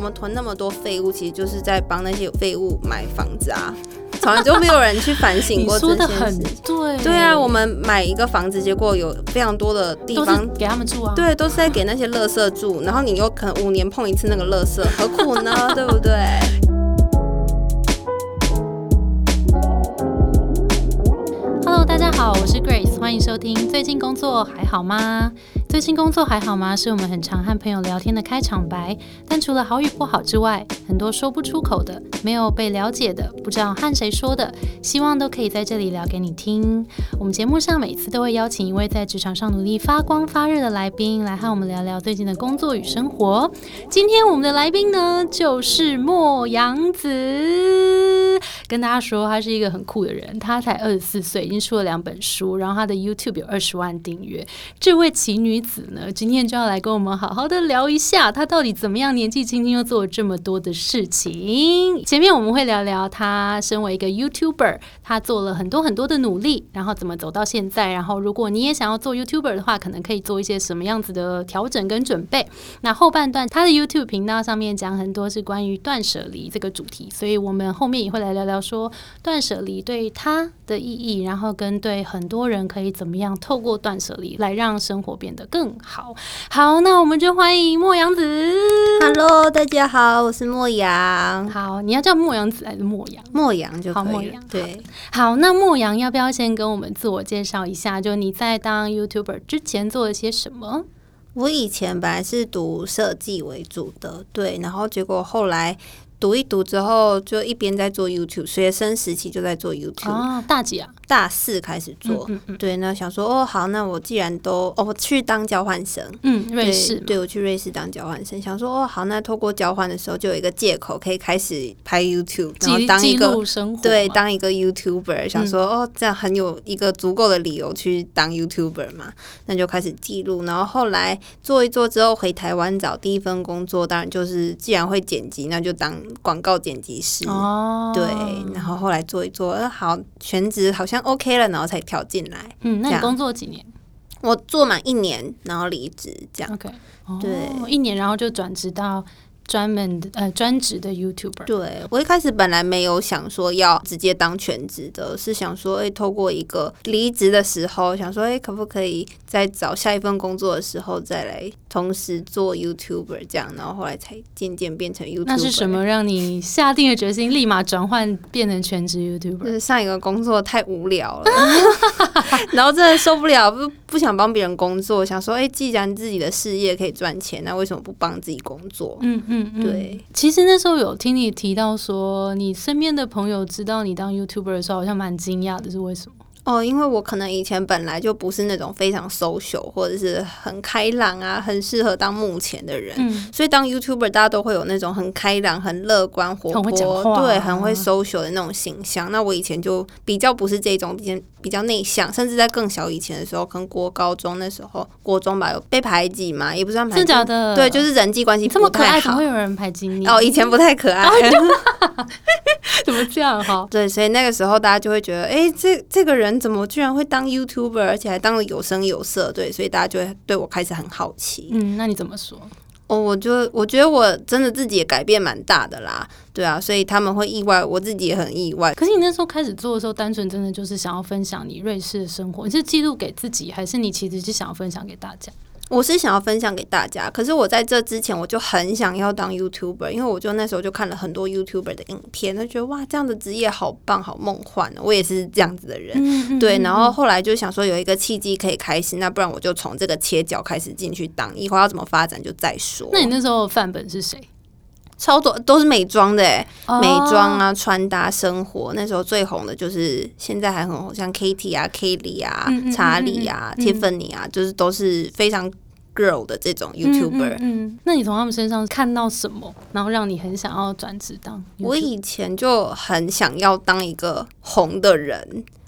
我们囤那么多废物，其实就是在帮那些废物买房子啊。从来就没有人去反省过这件事。 你说的很对。 对啊，我们买一个房子，结果有非常多的地方都是给他们住啊。 对，都是在给那些垃圾住，然后你又可能5年碰一次那个垃圾，何苦呢？对不对 ？Hello， 大家好，我是 Grace， 欢迎收听。最近工作还好吗？最近工作还好吗？是我们很常和朋友聊天的开场白。但除了好与不好之外，很多说不出口的，没有被了解的，不知道和谁说的，希望都可以在这里聊给你听。我们节目上每次都会邀请一位在职场上努力发光发热的来宾，来和我们聊聊最近的工作与生活。今天我们的来宾呢，就是莫阳子。跟大家说，他是一个很酷的人，他才24岁，已经出了2本书，然后他的 YouTube 有20万订阅。这位奇女子呢，今天就要来跟我们好好的聊一下，她到底怎么样年纪轻轻又做了这么多的事情。前面我们会聊聊她身为一个 YouTuber， 她做了很多很多的努力，然后怎么走到现在，然后如果你也想要做 YouTuber 的话，可能可以做一些什么样子的调整跟准备。那后半段她的 YouTube 频道上面讲很多是关于断舍离这个主题，所以我们后面也会来聊聊说断舍离对她的意义，然后跟对很多人可以怎么样透过断舍离来让生活变得更好。好，那我们就欢迎莫阳子。 Hello， 大家好，我是莫阳。 好，你要叫莫阳子还是莫阳？ 莫阳就可以了。 好，莫阳。 对。 好，那莫阳要不要先跟我们自我介绍一下？就你在当 YouTuber 之前做了些什么？ 我以前本来是读设计为主的，对，然后结果后来读一读之后，就一边在做 YouTube， 学生时期就在做 YouTube。 哦，大几啊？ 大4开始做。对，那想说好，那我既然都我去当交换生。 瑞士。 对，我去瑞士当交换生，想说好，那透过交换的时候就有一个借口可以开始拍 YouTube， 然后当一个记录生活。 对，当一个 YouTuber， 想说这样很有一个足够的理由去当 YouTuber 嘛，那就开始记录。然后后来做一做之后回台湾找第一份工作，当然就是既然会剪辑，那就当广告剪辑师。对，然后后来做一做，好，全职好像 OK 了，然后才调进来。 那你工作几年？ 我做满1年，然后离职，这样。 OK， 对 ，1年，然后就转职到专职的 YouTuber。 对，我一开始本来没有想说要直接当全职的，是想说透过一个离职的时候，想说可不可以在找下一份工作的时候再来同时做 YouTuber 这样，然后后来才渐渐变成 YouTuber。 那是什么让你下定了决心立马转换变成全职 YouTuber？ 就是上一个工作太无聊了然后真的受不了，不想帮别人工作，想说既然自己的事业可以赚钱，那为什么不帮自己工作？对。 其实那时候有听你提到说，你身边的朋友知道你当 YouTuber 的时候，好像蛮惊讶的，是为什么？ 因为我可能以前本来就不是那种非常 social 或者是很开朗啊，很适合当幕前的人，所以当 YouTuber 大家都会有那种很开朗、很乐观、活泼， 很会讲话， 对，很会 social 的那种形象。那我以前就比较不是这种，比较内向，甚至在更小以前的时候，可能国高中那时候，国中吧，有被排挤嘛，也不算排挤， 真的假的？ 对，就是人际关系不太好。 这么可爱，怎么会有人排挤你？ 以前不太可爱。 怎么这样哈？ 对，所以那个时候大家就会觉得，这个人怎么居然会当 YouTuber， 而且还当了有声有色，对，所以大家就会对我开始很好奇。 那你怎么说？ 我觉得我真的自己也改变蛮大的啦，对啊，所以他们会意外，我自己也很意外。 可是你那时候开始做的时候，单纯真的就是想要分享你瑞士的生活，你是记录给自己，还是你其实是想要分享给大家？ 我是想要分享给大家，可是我在这之前我就很想要当 YouTuber， 因为我就那时候就看了很多 YouTuber 的影片，就觉得哇，这样的职业好棒好梦幻，我也是这样子的人。对，然后后来就想说有一个契机可以开始，那不然我就从这个切角开始进去当，以后要怎么发展就再说。 那你那时候的范本是谁？ 超多都是美妆的美妆啊、穿搭、生活。那时候最红的就是现在还很红，像 Katie 啊、Kelly 啊、查理啊、Tiffany 啊，就是都是非常 girl 的这种 YouTuber。 那你从他们身上看到什么，然后让你很想要转职当 YouTuber？ 我以前就很想要当一个红的人。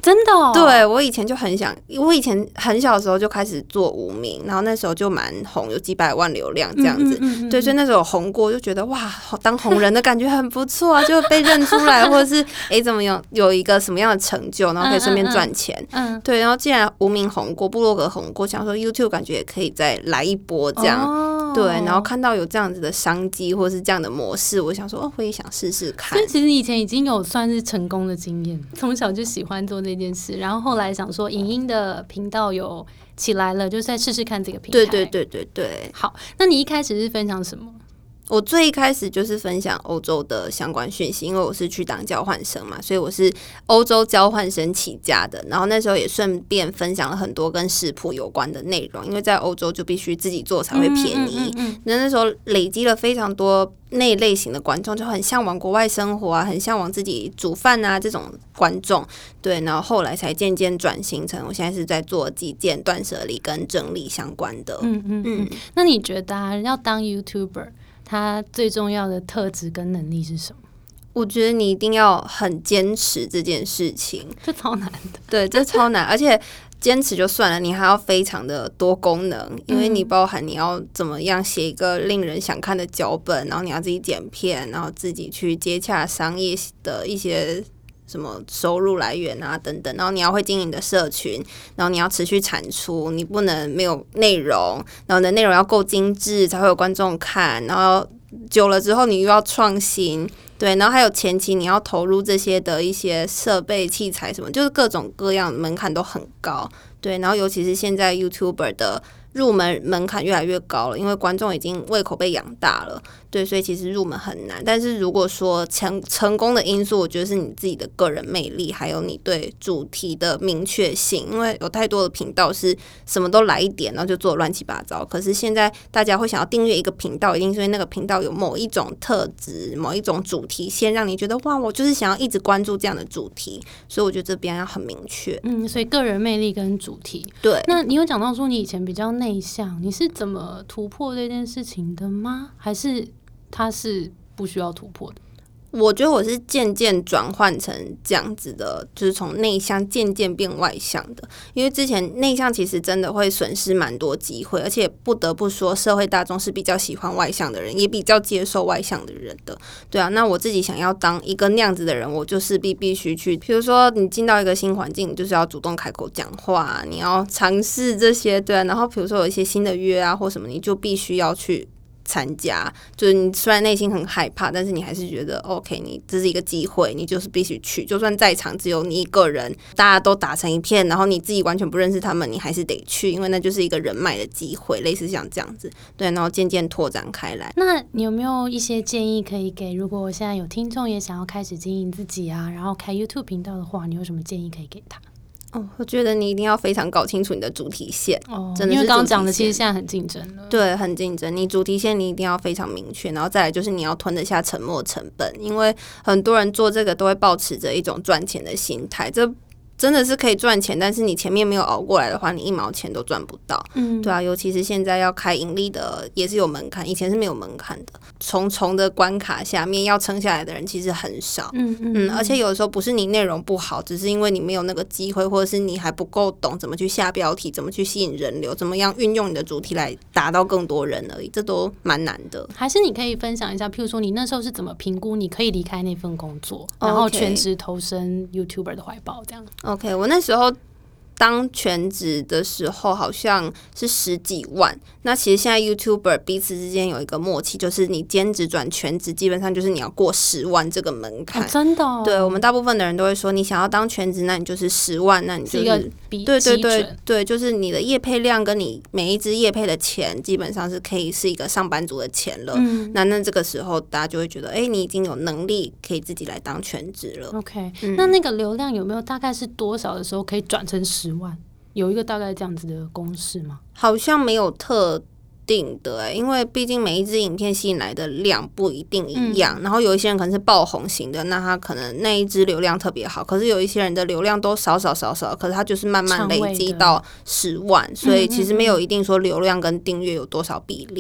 真的哦？ 对，我以前就很想，我以前很小的时候就开始做无名，然后那时候就蛮红，有几百万流量这样子。对，所以那时候有红过，就觉得哇，当红人的感觉很不错啊，就被认出来，或者是怎么有一个什么样的成就，然后可以顺便赚钱。对，然后既然无名红过，部落格红过，想说 YouTube 感觉也可以再来一波这样。对，然后看到有这样子的商机或是这样的模式，我想说我也想试试看。 所以其实你以前已经有算是成功的经验，从小就喜欢做这件事，然后后来想说影音的频道有起来了，就再试试看这个平台。 对。 好，那你一开始是分享什么？ 我最一开始就是分享欧洲的相关讯息，因为我是去当交换生嘛，所以我是欧洲交换生起家的。然后那时候也顺便分享了很多跟食谱有关的内容，因为在欧洲就必须自己做才会便宜。那时候累积了非常多那一类型的观众，就很向往国外生活啊，很向往自己煮饭啊这种观众。对，然后后来才渐渐转型成我现在是在做极简、断舍离跟整理相关的。 那你觉得要当 YouTuber？他最重要的特质跟能力是什么？ 我觉得你一定要很坚持这件事情， 这超难的。 对，这超难，而且坚持就算了，你还要非常的多功能，因为你包含你要怎么样写一个令人想看的脚本，然后你要自己剪片，然后自己去接洽商业的一些什么收入来源啊等等，然后你要会经营你的社群，然后你要持续产出，你不能没有内容，然后你的内容要够精致才会有观众看，然后久了之后你又要创新，对，然后还有前期你要投入这些的一些设备器材什么，就是各种各样的门槛都很高，对，然后尤其是现在 YouTuber 的入门门槛越来越高了，因为观众已经胃口被养大了，对，所以其实入门很难。但是如果说成功的因素，我觉得是你自己的个人魅力，还有你对主题的明确性。因为有太多的频道是什么都来一点，然后就做乱七八糟。可是现在大家会想要订阅一个频道，一定是因为那个频道有某一种特质、某一种主题先让你觉得哇，我就是想要一直关注这样的主题。所以我觉得这边要很明确。 所以个人魅力跟主题。 对。 那你有讲到说你以前比较内向，你是怎么突破这件事情的吗？还是它是不需要突破的？ 我觉得我是渐渐转换成这样子的，就是从内向渐渐变外向的。因为之前内向其实真的会损失蛮多机会，而且不得不说社会大众是比较喜欢外向的人，也比较接受外向的人的。对啊，那我自己想要当一个那样子的人，我就势必须去，比如说你进到一个新环境，你就是要主动开口讲话，你要尝试这些，对啊，然后比如说有一些新的约啊或什么，你就必须要去参加，就是你虽然内心很害怕，但是你还是觉得 OK， 你这是一个机会，你就是必须去，就算在场只有你一个人，大家都打成一片，然后你自己完全不认识他们，你还是得去，因为那就是一个人脉的机会，类似像这样子，对，然后渐渐拓展开来。 那你有没有一些建议可以给，如果现在有听众也想要开始经营自己啊，然后开 YouTube 频道的话，你有什么建议可以给他？ 我觉得你一定要非常搞清楚你的主题线，真的是因为刚刚讲的其实现在很竞争了， 对，很竞争。你主题线你一定要非常明确，然后再来就是你要吞得下沉没成本，因为很多人做这个都会抱持着一种赚钱的心态，这真的是可以赚钱，但是你前面没有熬过来的话，你一毛钱都赚不到。对啊，尤其是现在要开盈利的也是有门槛，以前是没有门槛的，重重的关卡下面要撑下来的人其实很少。而且有的时候不是你内容不好，只是因为你没有那个机会，或者是你还不够懂怎么去下标题，怎么去吸引人流，怎么样运用你的主题来达到更多人而已，这都蛮难的。 还是你可以分享一下，譬如说你那时候是怎么评估你可以离开那份工作，然后全职投身 YouTuber 的怀抱这样。 OK， 我那时候当全职的时候好像是10几万，那其实现在 YouTuber 彼此之间有一个默契，就是你兼职转全职基本上就是你要过10万这个门槛。 真的哦？ 对，我们大部分的人都会说你想要当全职，那你就是10万，那你就是一个对，就是你的业配量跟你每一支业配的钱基本上是可以是一个上班族的钱了。那这个时候大家就会觉得你已经有能力可以自己来当全职了。 OK，那个流量有没有大概是多少的时候可以转成10万？有一个大概这样子的公式吗？ 好像没有特定的因为毕竟每一支影片吸引来的量不一定一样，然后有一些人可能是爆红型的，那他可能那一支流量特别好，可是有一些人的流量都少，可是他就是慢慢累积到10万，所以其实没有一定说流量跟订阅有多少比例。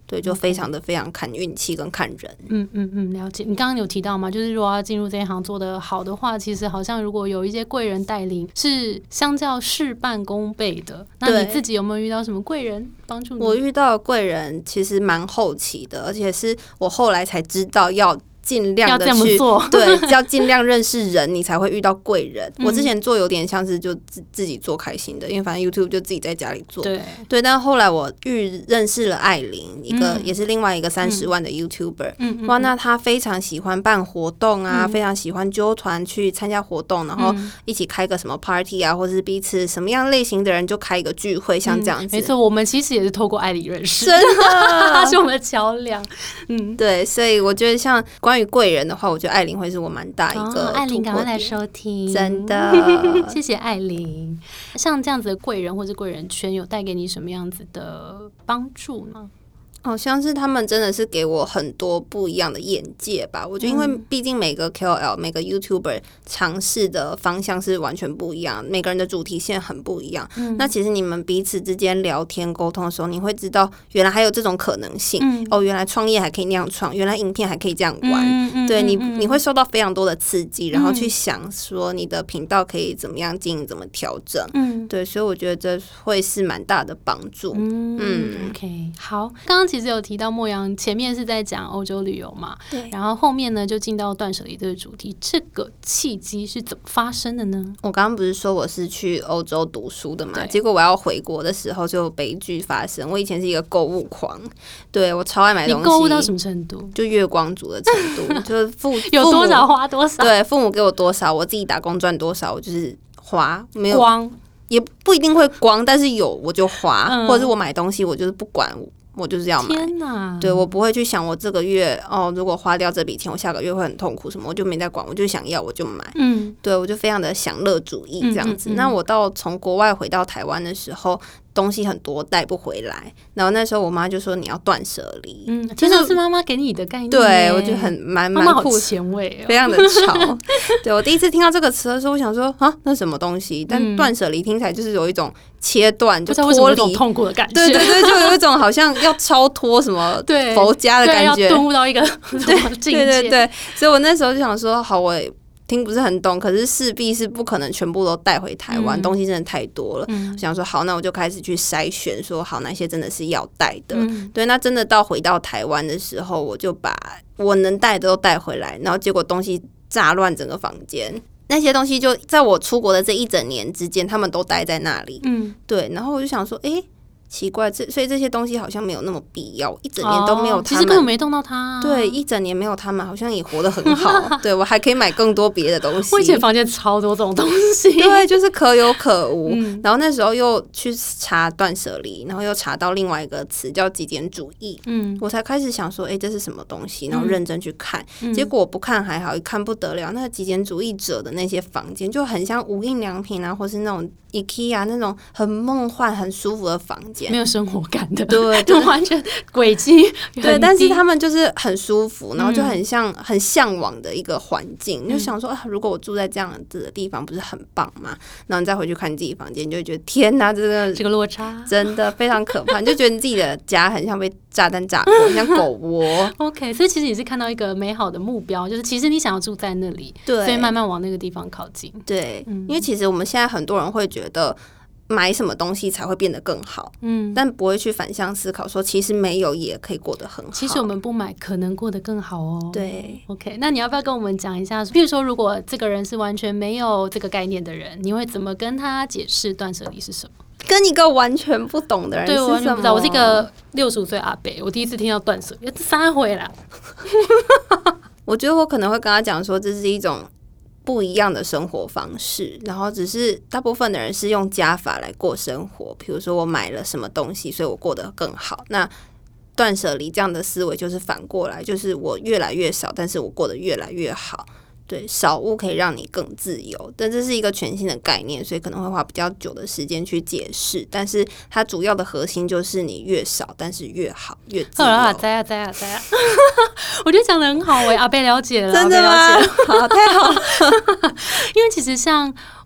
对，就非常看运气跟看人。 了解。你刚刚有提到嘛，就是如果要进入这一行做得好的话，其实好像如果有一些贵人带领，是相较事半功倍的。那你自己有没有遇到什么贵人帮助你？ 我遇到的贵人其实蛮后期的，而且是我后来才知道要尽量的去要这么做对，要尽量认识人，你才会遇到贵人。我之前做有点像是就自己做开心的，因为反正 YouTube 就自己在家里做。对，但后来我认识了艾琳，一个也是另外一个30万的 YouTuber。哇，那他非常喜欢办活动啊，非常喜欢揪团去参加活动，然后一起开个什么 party 啊，或者是彼此什么样类型的人就开一个聚会，像这样子。 没错，我们其实也是透过艾琳认识， 真的， 他是我们的桥梁。 对，所以我觉得像关于贵人的话，我觉得艾琳会是我蛮大一个艾琳赶快来收听， 真的谢谢艾琳。像这样子的贵人或者贵人圈有带给你什么样子的帮助呢？ 好像是他们真的是给我很多不一样的眼界吧。我觉得因为毕竟每个 KOL 每个 YouTuber 尝试的方向是完全不一样，每个人的主题线很不一样。那其实你们彼此之间聊天沟通的时候，你会知道原来还有这种可能性。原来创业还可以那样创，原来影片还可以这样玩。对，你会受到非常多的刺激，然后去想说你的频道可以怎么样经营，怎么调整。对，所以我觉得这会是蛮大的帮助。 OK， 好，刚刚其实有提到莫阳前面是在讲欧洲旅游嘛， 对， 然后后面呢就进到断舍离这个主题，这个契机是怎么发生的呢？ 我刚刚不是说我是去欧洲读书的嘛，结果我要回国的时候就有悲剧发生。我以前是一个购物狂，对，我超爱买东西。 你购物到什么程度？ 就月光族的程度，就是有多少花多少， 对，父母给我多少，我自己打工赚多少，我就是花，没有光。 也不一定会光，但是有我就花，或者是我买东西我就是不管，我就是要买。 天哪！ 对，我不会去想我这个月如果花掉这笔钱，我下个月会很痛苦什么，我就没在管，我就想要我就买。对，我就非常的享乐主义这样子。那我到从国外回到台湾的时候，东西很多带不回来，然后那时候我妈就说你要断舍离。 真的是妈妈给你的概念。 对，我觉得蛮妈妈好前卫非常的潮。对，我第一次听到这个词的时候，我想说那什么东西？但断舍离听起来就是有一种切断，就脱离痛苦的感觉。 对，就有一种好像要超脱什么佛家的感觉， 要顿悟到一个什么境界。 对，所以我那时候就想说，好，我也听不是很懂，可是势必是不可能全部都带回台湾，东西真的太多了。我想说好，那我就开始去筛选，说好哪些真的是要带的。对，那真的回到台湾的时候，我就把我能带的都带回来，然后结果东西炸乱整个房间。那些东西就在我出国的这一整年之间，他们都待在那里。对，然后我就想说，奇怪，所以这些东西好像没有那么必要，一整年都没有他们， 其实根本没动到它。 对，一整年没有他们，好像也活得很好。对，我还可以买更多别的东西。 我以前房间超多这种东西， 对，就是可有可无。然后那时候又去查断舍离，然后又查到另外一个词叫极简主义。我才开始想说，这是什么东西？然后认真去看，结果我不看还好，一看不得了。那个极简主义者的那些房间就很像无印良品啊，或是那种 IKEA 那种很梦幻、很舒服的房间。 没有生活感的， 对， 就完全轨迹对，但是他们就是很舒服，然后就很像很向往的一个环境。你就想说如果我住在这样子的地方，不是很棒吗？然后你再回去看你自己房间，你就会觉得天哪，这个落差真的非常可怕。你就觉得你自己的家很像被炸弹炸过，很像狗窝。 OK， 所以其实你是看到一个美好的目标，就是其实你想要住在那里，对，所以慢慢往那个地方靠近。 对，因为其实我们现在很多人会觉得买什么东西才会变得更好，但不会去反向思考说其实没有也可以过得很好。 其实我们不买可能过得更好哦。 对 ，OK， 那你要不要跟我们讲一下，譬如说如果这个人是完全没有这个概念的人，你会怎么跟他解释断舍离是什么？ 跟一个完全不懂的人是什么？ 对，我完全不知道。我是一个65岁阿伯，我第一次听到断舍离，3回啦。 我觉得我可能会跟他讲说，这是一种不一样的生活方式，然后只是大部分的人是用加法来过生活。比如说我买了什么东西，所以我过得更好。那断舍离这样的思维就是反过来，就是我越来越少，但是我过得越来越好。对，少物可以让你更自由，但这是一个全新的概念，所以可能会花比较久的时间去解释。但是它主要的核心就是你越少，但是越好，越自由。 在啊！我觉得讲得很好阿贝了解了， 真的吗？好，太好了。 因为其实像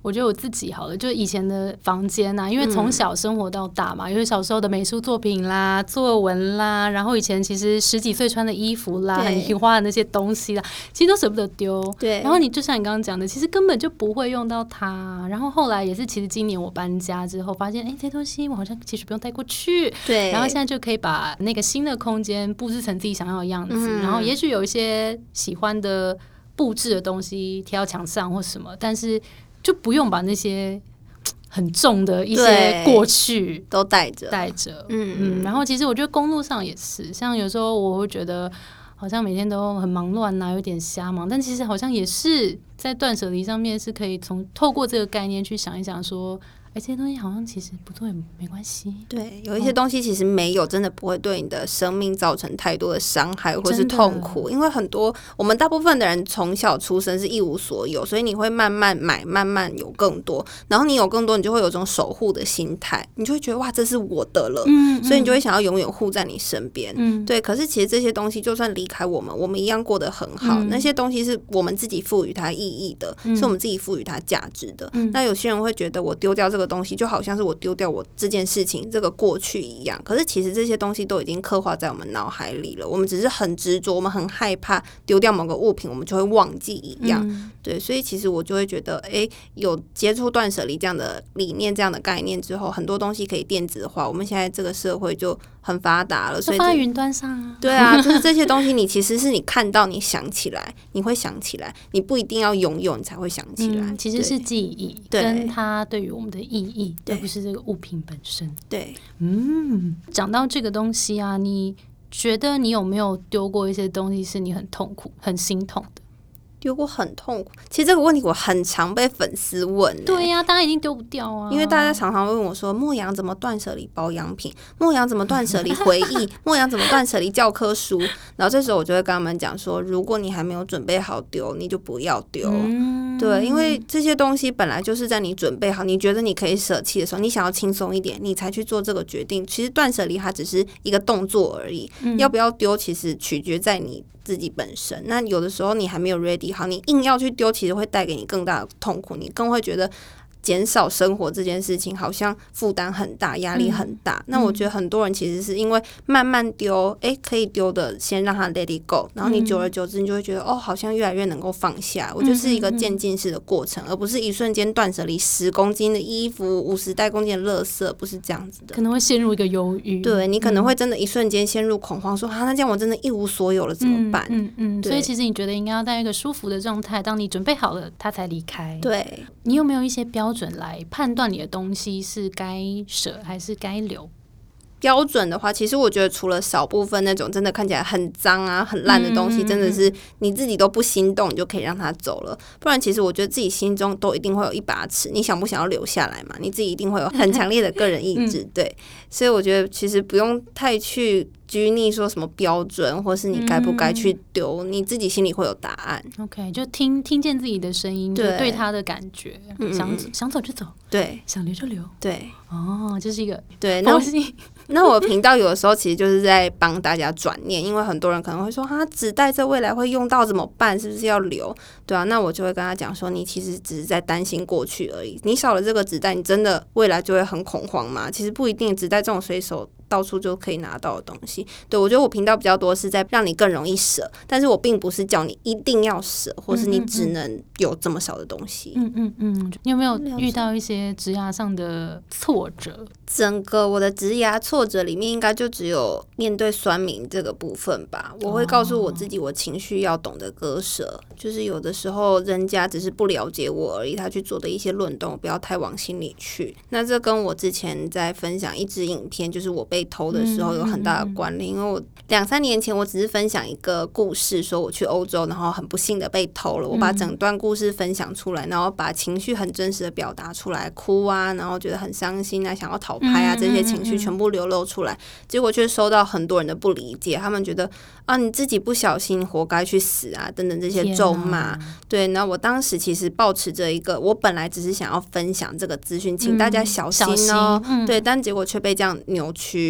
我觉得我自己好了，就以前的房间啊，因为从小生活到大嘛，有小时候的美术作品啦、作文啦，然后以前其实10几岁穿的衣服啦、很花的那些东西啦，其实都舍不得丢。 对， 然后你就像你刚刚讲的，其实根本就不会用到它。然后后来也是，其实今年我搬家之后发现，这些东西我好像其实不用带过去。 对， 然后现在就可以把那个新的空间布置成自己想要的样子。然后也许有一些喜欢的布置的东西贴到墙上或什么，但是就不用把那些很重的一些过去都带着。 然后其实我觉得工作上也是，像有时候我会觉得好像每天都很忙乱啊，有点瞎忙，但其实好像也是在断舍离上面是可以透过这个概念去想一想说，这些东西好像其实不做也没关系。 对，有一些东西其实没有，真的不会对你的生命造成太多的伤害或是痛苦，因为我们大部分的人从小出生是一无所有，所以你会慢慢买，慢慢有更多，然后你有更多，你就会有种守护的心态，你就会觉得哇，这是我的了，所以你就会想要永远护在你身边。对，可是其实这些东西就算离开我们一样过得很好，那些东西是我们自己赋予它意义的，是我们自己赋予它价值的。那有些人会觉得我丢掉这个东西就好像是我丢掉我这件事情这个过去一样，可是其实这些东西都已经刻画在我们脑海里了，我们只是很执着，我们很害怕丢掉某个物品我们就会忘记一样。对，所以其实我就会觉得有接触断舍离这样的理念这样的概念之后，很多东西可以电子化，我们现在这个社会就很发达了，所以放在云端上啊。 对啊，就是这些东西你其实是你看到你想起来，你会想起来，你不一定要拥有你才会想起来。 其实是记忆跟它对于我们的意义，而不是这个物品本身。 对， 讲到这个东西啊，你觉得你有没有丢过一些东西是你很痛苦、很心痛的？ 丢过很痛苦，其实这个问题我很常被粉丝问。 对呀，大家一定丢不掉啊， 因为大家常常问我说，牧羊怎么断舍离保养品，牧羊怎么断舍离回忆，牧羊怎么断舍离教科书。然后这时候我就会跟他们讲说，如果你还没有准备好丢，你就不要丢。对，因为这些东西本来就是在你准备好，你觉得你可以舍弃的时候，你想要轻松一点，你才去做这个决定。其实断舍离它只是一个动作而已，要不要丢其实取决在你自己本身。那有的时候你还没有 ready 好，你硬要去丢，其实会带给你更大的痛苦，你更会觉得减少生活这件事情好像负担很大，压力很大。那我觉得很多人其实是因为慢慢丢，可以丢的先让它 let it go， 然后你久而久之你就会觉得好像越来越能够放下。我觉得是一个渐进式的过程，而不是一瞬间断舍离10公斤的衣服、50袋公斤的垃圾，不是这样子的。 可能会陷入一个忧郁， 对，你可能会真的一瞬间陷入恐慌，说那这样我真的一无所有了怎么办？ 所以其实你觉得应该要在一个舒服的状态，当你准备好了他才离开。 对， 你有没有一些标准来判断你的东西是该舍还是该留？ 标准的话，其实我觉得除了少部分那种真的看起来很脏啊、很烂的东西，真的是你自己都不心动，你就可以让它走了。不然，其实我觉得自己心中都一定会有一把尺，你想不想要留下来嘛？你自己一定会有很强烈的个人意志，对。所以我觉得其实不用太去拘泥说什么标准，或是你该不该去丢，你自己心里会有答案。 OK， 就听见自己的声音，对他的感觉，想走就走， 对， 想留就留， 对。 这是一个对。那我频道有的时候其实就是在帮大家转念，因为很多人可能会说纸袋这未来会用到怎么办？是不是要留？对啊，那我就会跟他讲说，你其实只是在担心过去而已。你少了这个纸袋，你真的未来就会很恐慌吗？其实不一定，纸袋这种随手到处就可以拿到的东西。对，我觉得我频道比较多是在让你更容易舍，但是我并不是叫你一定要舍，或是你只能有这么少的东西。 你有没有遇到一些职涯上的挫折？ 整个我的职涯挫折里面，应该就只有面对酸民这个部分吧。我会告诉我自己，我情绪要懂得割舍，就是有的时候人家只是不了解我而已，他去做的一些论断，我不要太往心里去。那这跟我之前在分享一支影片，就是我被偷的时候有很大的关联。因为我2-3年前我只是分享一个故事，说我去欧洲，然后很不幸的被偷了。我把整段故事分享出来，然后把情绪很真实的表达出来，哭啊，然后觉得很伤心啊，想要讨拍啊，这些情绪全部流露出来，结果却收到很多人的不理解，他们觉得你自己不小心活该去死啊等等这些咒骂。对，那我当时其实抱持着一个，我本来只是想要分享这个资讯，请大家小心哦。对，但结果却被这样扭曲。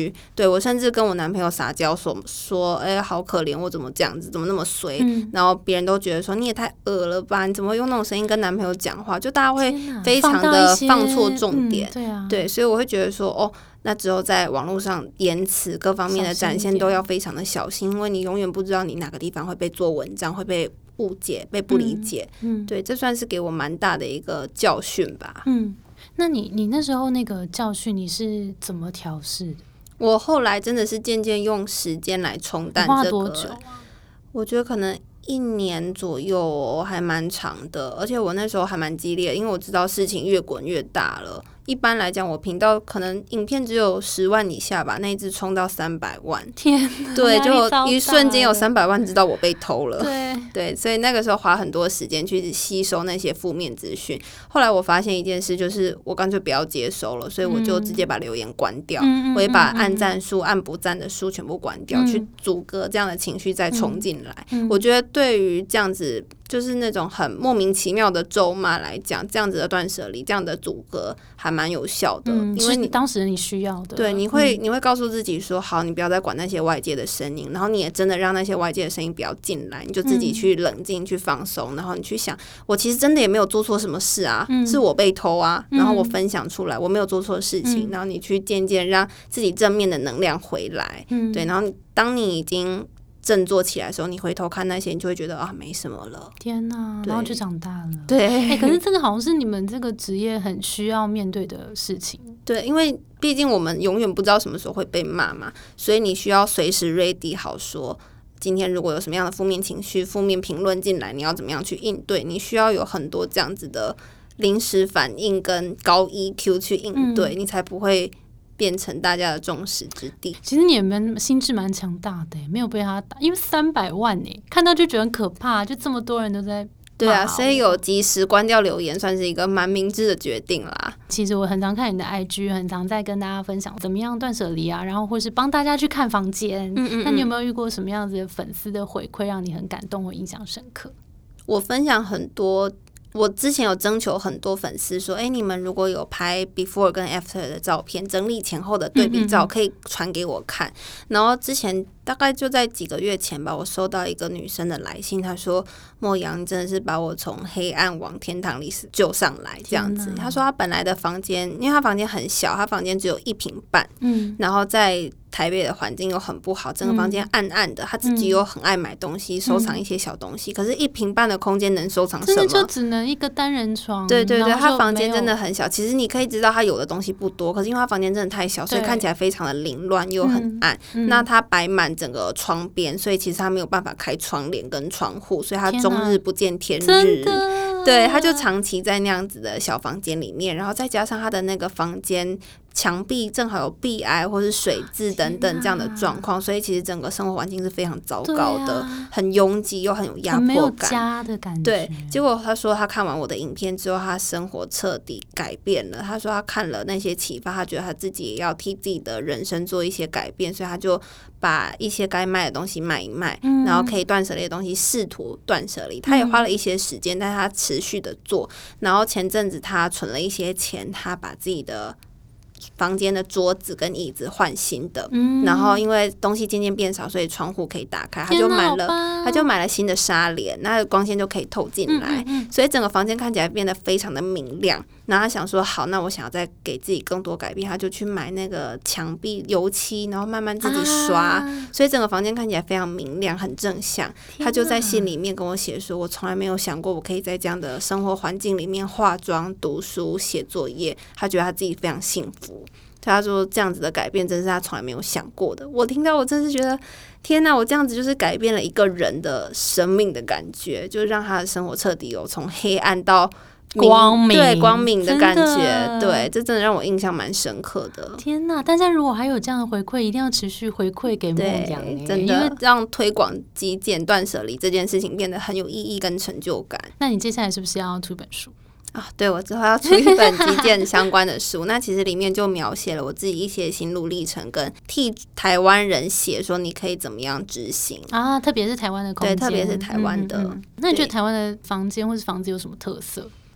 屈。对，我甚至跟我男朋友撒娇说好可怜，我怎么这样子，怎么那么衰，然后别人都觉得说你也太恶了吧，你怎么会用那种声音跟男朋友讲话，就大家会非常的放错重点。对，所以我会觉得说那之后在网络上言辞各方面的展现都要非常的小心，因为你永远不知道你哪个地方会被做文章，会被误解，被不理解。对，这算是给我蛮大的一个教训吧。 那你那时候那个教训你是怎么调试的？ 我后来真的是渐渐用时间来冲淡这个。花多久啊？ 我觉得可能1年左右，还蛮长的。而且我那时候还蛮激烈，因为我知道事情越滚越大了。一般来讲，我频道可能影片只有10万以下吧，那一支冲到300万， 天哪！ 对，就一瞬间有300万知道我被偷了。 对， 所以那个时候花很多时间去吸收那些负面资讯。后来我发现一件事，就是我干脆不要接收了，所以我就直接把留言关掉，我也把按赞数、按不赞的数全部关掉，去阻隔这样的情绪再冲进来。我觉得对于这样子就是那种很莫名其妙的咒骂来讲，这样子的断舍离，这样的阻隔还蛮有效的。因为当时你需要的。 对，你会告诉自己说，好，你不要再管那些外界的声音，然后你也真的让那些外界的声音不要进来，你就自己去冷静，去放松，然后你去想，我其实真的也没有做错什么事啊，是我被偷啊，然后我分享出来，我没有做错事情，然后你去渐渐让自己正面的能量回来。对，然后当你已经振作起来的时候，你回头看那些，你就会觉得没什么了。 天哪，然后就长大了。 对， 可是这个好像是你们这个职业很需要面对的事情。 对，因为毕竟我们永远不知道什么时候会被骂嘛，所以你需要随时 ready 好说，今天如果有什么样的负面情绪、负面评论进来，你要怎么样去应对？你需要有很多这样子的临时反应跟高 EQ 去应对，你才不会变成大家的众矢之的。 其实你们心智蛮强大的，没有被他打，因为300万看到就觉得很可怕，就这么多人都在。 对啊，所以有及时关掉留言，算是一个蛮明智的决定啦。 其实我很常看你的 IG， 很常在跟大家分享怎么样断舍离啊，然后或是帮大家去看房间。那你有没有遇过什么样子的粉丝的回馈，让你很感动或印象深刻？ 我分享很多。我之前有征求很多粉丝说，你们如果有拍 before 跟 after 的照片，整理前后的对比照，可以传给我看。然后之前大概就在几个月前吧，我收到一个女生的来信，她说：“莫阳真的是把我从黑暗往天堂里救上来，这样子。”她说她本来的房间，因为她房间很小，她房间只有1坪半，然后在台北的环境又很不好，整个房间暗暗的。她自己又很爱买东西，收藏一些小东西，可是1坪半的空间能收藏什么？ 真的就只能一个单人床。 对，她房间真的很小。其实你可以知道她有的东西不多，可是因为她房间真的太小，所以看起来非常的凌乱又很暗。那她摆满整个窗边，所以其实她没有办法开窗帘跟窗户，所以她终日不见天日。对，她就长期在那样子的小房间里面，然后再加上她的那个房间墙壁正好有壁癌或是水渍等等这样的状况，所以其实整个生活环境是非常糟糕的，很拥挤又很有压迫感， 没有家的感觉。 对，结果他说他看完我的影片之后，他生活彻底改变了。他说他看了那些启发，他觉得他自己也要替自己的人生做一些改变，所以他就把一些该卖的东西卖一卖，然后可以断舍离的东西试图断舍离。他也花了一些时间，但他持续的做。然后前阵子他存了一些钱，他把自己的房间的桌子跟椅子换新的，然后因为东西渐渐变少，所以窗户可以打开，他就买了新的纱帘，那光线就可以透进来，所以整个房间看起来变得非常的明亮。然后他想说，好，那我想要再给自己更多改变，他就去买那个墙壁油漆，然后慢慢自己刷，所以整个房间看起来非常明亮，很正向。他就在信里面跟我写说，我从来没有想过我可以在这样的生活环境里面化妆、读书、写作业，他觉得他自己非常幸福。他说这样子的改变真是他从来没有想过的。我听到我真是觉得天哪，我这样子就是改变了一个人的生命的感觉，就让他的生活彻底有从黑暗到光明， 对，光明的感觉。对，这真的让我印象蛮深刻的。 天哪，大家如果还有这样的回馈，一定要持续回馈给莫阳， 真的，因为让推广极简断舍离这件事情变得很有意义跟成就感。 那你接下来是不是要出本书？ 对，我之后要出一本极简相关的书。那其实里面就描写了我自己一些心路历程，跟替台湾人写说你可以怎么样执行啊，特别是台湾的空间。 对，特别是台湾的。 那你觉得台湾的房间或是房子有什么特色？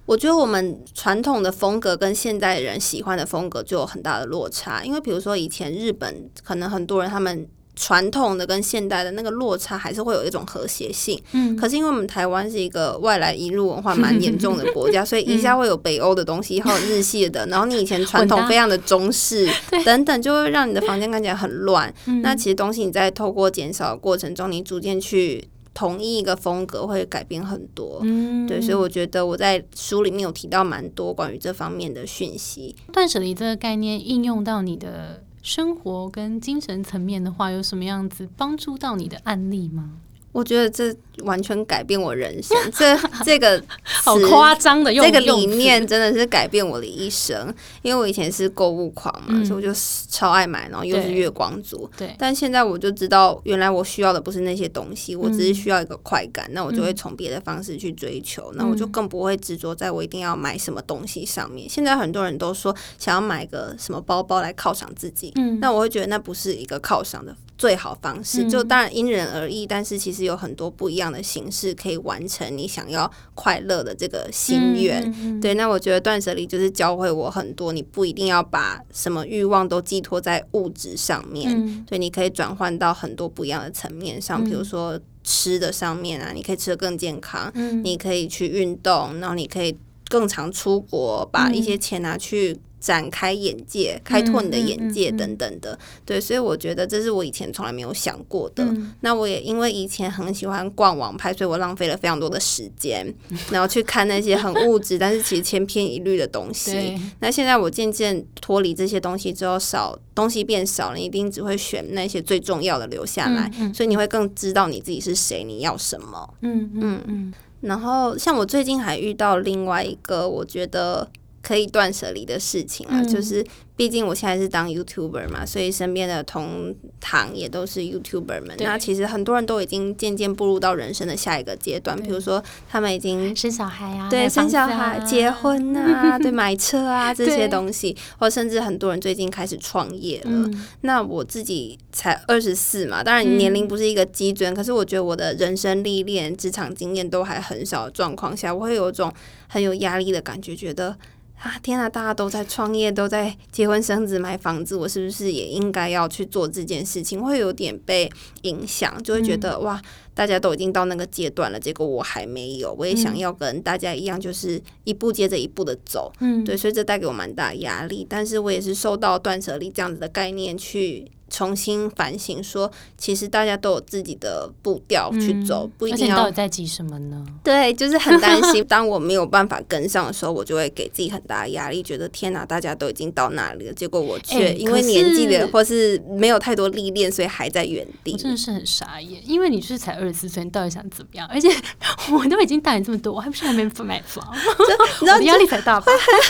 我觉得我们传统的风格跟现代人喜欢的风格就有很大的落差，因为比如说以前日本可能很多人他们传统的跟现代的那个落差还是会有一种和谐性，可是因为我们台湾是一个外来移入文化蛮严重的国家，所以一下会有北欧的东西，还有日系的，然后你以前传统非常的中式等等，就会让你的房间看起来很乱。那其实东西你在透过减少的过程中，你逐渐去统一一个风格会改变很多，对，所以我觉得我在书里面有提到蛮多关于这方面的讯息。 断舍离这个概念应用到你的生活跟精神层面的话，有什么样子帮助到你的案例吗？ 我觉得这完全改变我人生，这个好夸张的用这个理念真的是改变我的一生。因为我以前是购物狂嘛，所以我就超爱买，然后又是月光族。对，但现在我就知道，原来我需要的不是那些东西，我只是需要一个快感，那我就会从别的方式去追求，那我就更不会执着在我一定要买什么东西上面。现在很多人都说想要买个什么包包来犒赏自己，那我会觉得那不是一个犒赏的最好方式，就当然因人而异，但是其实有很多不一样的形式可以完成你想要快乐的这个心愿。对，那我觉得断舍离就是教会我很多，你不一定要把什么欲望都寄托在物质上面，对，你可以转换到很多不一样的层面上，比如说吃的上面啊，你可以吃得更健康，你可以去运动，然后你可以更常出国，把一些钱拿去展开眼界，开拓你的眼界等等的。对，所以我觉得这是我以前从来没有想过的。那我也因为以前很喜欢逛网拍，所以我浪费了非常多的时间，然后去看那些很物质但是其实千篇一律的东西。那现在我渐渐脱离这些东西之后，东西变少了，你一定只会选那些最重要的留下来，所以你会更知道你自己是谁，你要什么。然后像我最近还遇到另外一个我觉得可以断舍离的事情啊，就是毕竟我现在是当 YouTuber 嘛，所以身边的同行也都是 YouTuber 们。那其实很多人都已经渐渐步入到人生的下一个阶段，比如说他们已经生小孩啊， 对，生小孩、结婚啊，对，买车啊这些东西，或甚至很多人最近开始创业了。那我自己才24嘛，当然年龄不是一个基准，可是我觉得我的人生历练、职场经验都还很少的状况下，我会有一种很有压力的感觉，觉得天啊，大家都在创业，都在结婚生子买房子，我是不是也应该要去做这件事情？会有点被影响，就会觉得哇，大家都已经到那个阶段了，结果我还没有，我也想要跟大家一样，就是一步接着一步的走。对，所以这带给我蛮大压力，但是我也是受到断舍离这样子的概念去重新反省说，其实大家都有自己的步调去走，不一定要。 而且你到底在急什么呢？ 对，就是很担心当我没有办法跟上的时候，我就会给自己很大的压力，觉得天哪，大家都已经到那里了，结果我却因为年纪的或是没有太多历练，所以还在原地。 我真的是很傻眼，因为你就是才24岁，你到底想怎么样？而且我都已经大你这么多，我还不是还没买房，我的压力才大吧？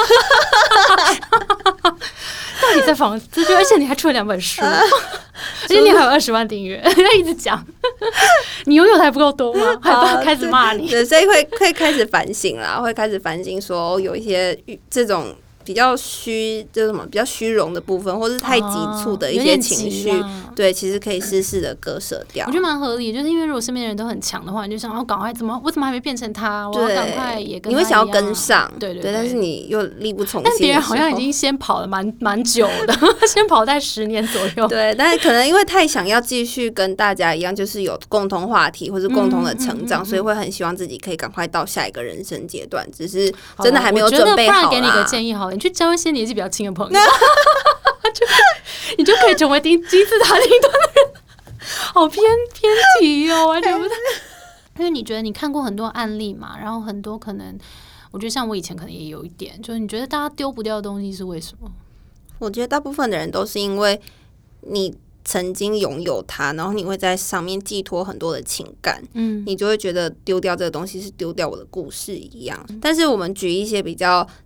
到底在房子，而且你还出了2本书，而且你还有20万订阅，一直讲，你拥有的还不够多吗？还不要开始骂你？ 对，所以会开始反省啦，会开始反省说有一些这种比较就是什么比较虚荣的部分，或是太急促的一些情绪，对，其实可以适时的割舍掉。 我觉得蛮合理，就是因为如果身边的人都很强的话，你就想赶快我怎么还没变成他？我要赶快也跟他一样。 你会想要跟上， 对， 但是你又力不从心。 但别人好像已经先跑了蛮久的，先跑在10年左右。 对，但是可能因为太想要继续跟大家一样，就是有共同话题或是共同的成长，所以会很希望自己可以赶快到下一个人生阶段，只是真的还没有准备好啦。 不然给你个建议好了，你去交一些年纪比较轻的朋友，你就可以成为金字塔顶端的人。好偏题哦，完全不太。因为你觉得你看过很多案例嘛，然后很多可能，我觉得像我以前可能也有一点，就是你觉得大家丢不掉的东西是为什么？ 我觉得大部分的人都是因为你曾经拥有它，然后你会在上面寄托很多的情感，你就会觉得丢掉这个东西是丢掉我的故事一样。但是我们举一些比较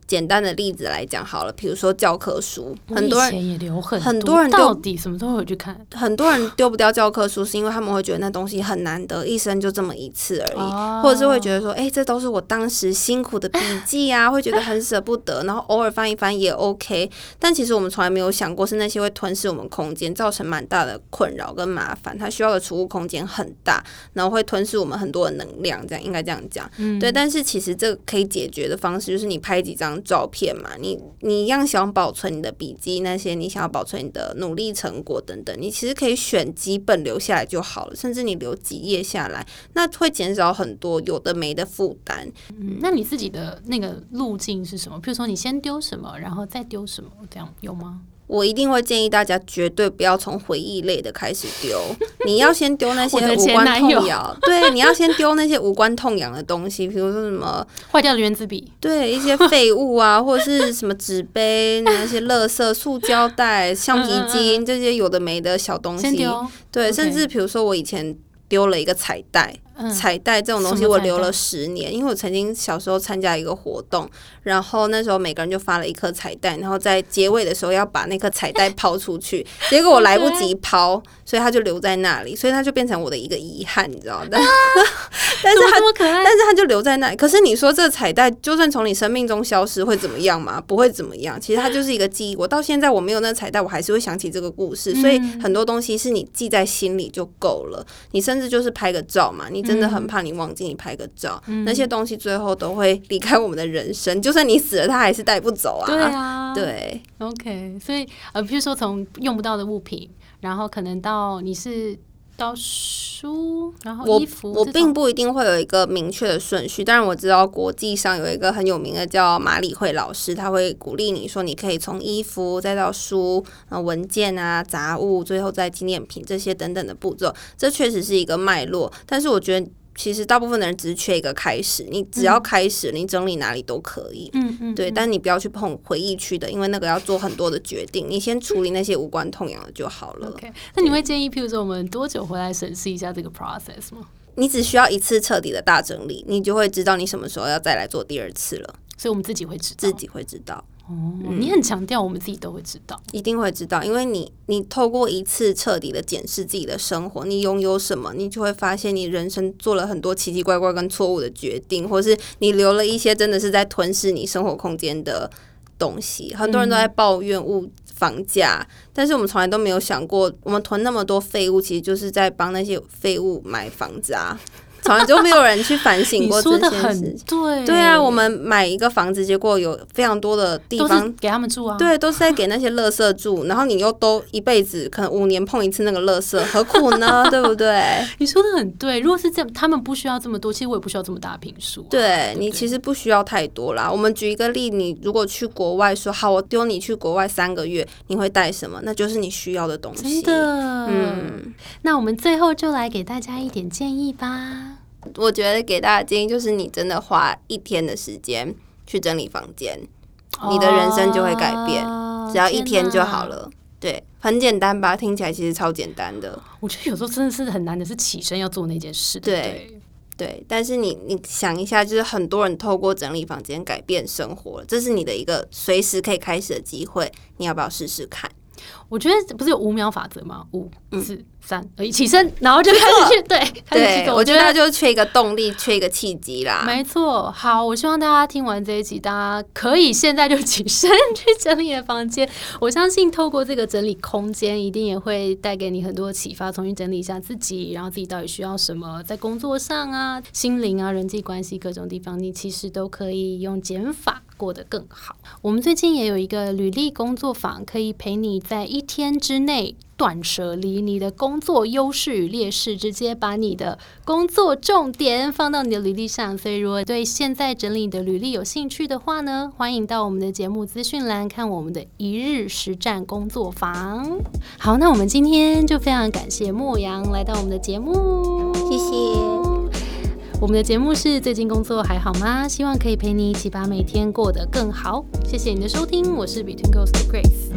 简单的例子来讲好了，比如说教科书， 很多人也留很多人到底什么都会去看。 很多人丢不掉教科书，是因为他们会觉得那东西很难得，一生就这么一次而已，或者是会觉得说，这都是我当时辛苦的笔记啊，会觉得很舍不得，然后偶尔翻一翻也 OK。但其实我们从来没有想过，是那些会吞噬我们空间，造成蛮大的困扰跟麻烦。它需要的储物空间很大，然后会吞噬我们很多的能量，这样应该这样讲。对，但是其实这个可以解决的方式就是你拍几张照片嘛，你一样想保存你的笔记，那些你想要保存你的努力成果等等，你其实可以选几本留下来就好了，甚至你留几页下来，那会减少很多有的没的负担。 那你自己的那个路径是什么？比如说你先丢什么，然后再丢什么，这样有吗？ 我一定会建议大家绝对不要从回忆类的开始丢，你要先丢那些无关痛痒，对，你要先丢那些无关痛痒的东西，比如说什么坏掉的原子笔， 对，一些废物啊，或者是什么纸杯、那些垃圾、塑胶袋、橡皮筋这些有的没的小东西， 先丢。 对，甚至比如说我以前丢了一个彩带。彩带这种东西我留了10年，因为我曾经小时候参加一个活动，然后那时候每个人就发了一颗彩带，然后在结尾的时候要把那颗彩带抛出去，结果我来不及抛，所以它就留在那里，所以它就变成我的一个遗憾，你知道吗？但是它就留在那里。可是你说这个彩带就算从你生命中消失会怎么样吗？不会怎么样，其实它就是一个记忆。我到现在我没有那个彩带，我还是会想起这个故事，所以很多东西是你记在心里就够了。你甚至就是拍个照嘛，你真的很怕你忘记，你拍个照，那些东西最后都会离开我们的人生，就算你死了它还是带不走啊。 对啊， 对 OK。 所以比如说从用不到的物品，然后可能到你是到书，然后衣服， 我并不一定会有一个明确的顺序。当然我知道国际上有一个很有名的叫马里会老师，他会鼓励你说你可以从衣服再到书、文件啊、杂物，最后再纪念品这些等等的步骤，这确实是一个脉络。但是我觉得其实大部分的人只是缺一个开始，你只要开始，你整理哪里都可以。对，但你不要去碰回忆区的，因为那个要做很多的决定，你先处理那些无关痛痒的就好了。 OK， 那你会建议譬如说我们多久回来审视一下这个 process 吗？ 你只需要一次彻底的大整理，你就会知道你什么时候要再来做第二次了。 所以我们自己会知道， 自己会知道。 你很强调我们自己都会知道， 一定会知道，因为你透过一次彻底的检视自己的生活，你拥有什么，你就会发现你人生做了很多奇奇怪怪跟错误的决定，或是你留了一些真的是在吞噬你生活空间的东西。很多人都在抱怨房价，但是我们从来都没有想过，我们囤那么多废物，其实就是在帮那些废物买房子啊。从来就没有人去反省过这件事。 你说的很对， 对啊，我们买一个房子，结果有非常多的地方都是给他们住啊， 对，都是在给那些垃圾住，然后你又都一辈子可能5年碰一次那个垃圾，何苦呢？对不对？ 你说的很对，如果是这样，他们不需要这么多，其实我也不需要这么大的坪数。 对，你其实不需要太多啦。我们举一个例，你如果去国外说好，我丢你去国外3个月，你会带什么？那就是你需要的东西。 真的，那我们最后就来给大家一点建议吧。 我觉得给大家建议就是，你真的花1天的时间去整理房间，你的人生就会改变，只要1天就好了。对，很简单吧？听起来其实超简单的。 我觉得有时候真的是很难的，是起身要做那件事。 对，但是你想一下，就是很多人透过整理房间改变生活，这是你的一个随时可以开始的机会，你要不要试试看？ 我觉得不是有5秒法则吗？5、4、3，一起身，然后就开始去对，我觉得他就缺一个动力，缺一个契机啦。 没错，好，我希望大家听完这一集，大家可以现在就起身去整理的房间。我相信透过这个整理空间，一定也会带给你很多启发，重新整理一下自己，然后自己到底需要什么，在工作上啊、心灵啊、人际关系各种地方，你其实都可以用减法过得更好。我们最近也有一个履历工作坊，可以陪你在1天之内断舍离你的工作优势与劣势，直接把你的工作重点放到你的履历上。所以如果对现在整理你的履历有兴趣的话呢，欢迎到我们的节目资讯栏看我们的1日实战工作坊。好，那我们今天就非常感谢莫阳来到我们的节目， 谢谢。 我们的节目是最近工作还好吗？希望可以陪你一起把每天过得更好。谢谢你的收听，我是 Between Girls 的 Grace。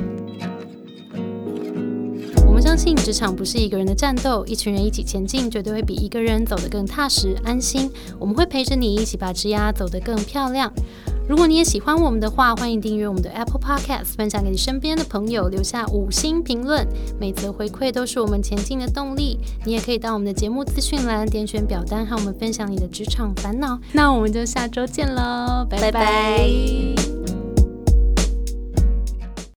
我们相信职场不是一个人的战斗，一群人一起前进，绝对会比一个人走得更踏实安心。我们会陪着你一起把职涯走得更漂亮。 如果你也喜欢我们的话，欢迎订阅我们的 Apple Podcast， 分享给你身边的朋友，留下5星评论，每则回馈都是我们前进的动力。你也可以到我们的节目资讯栏点选表单，和我们分享你的职场烦恼。那我们就下周见喽，拜拜。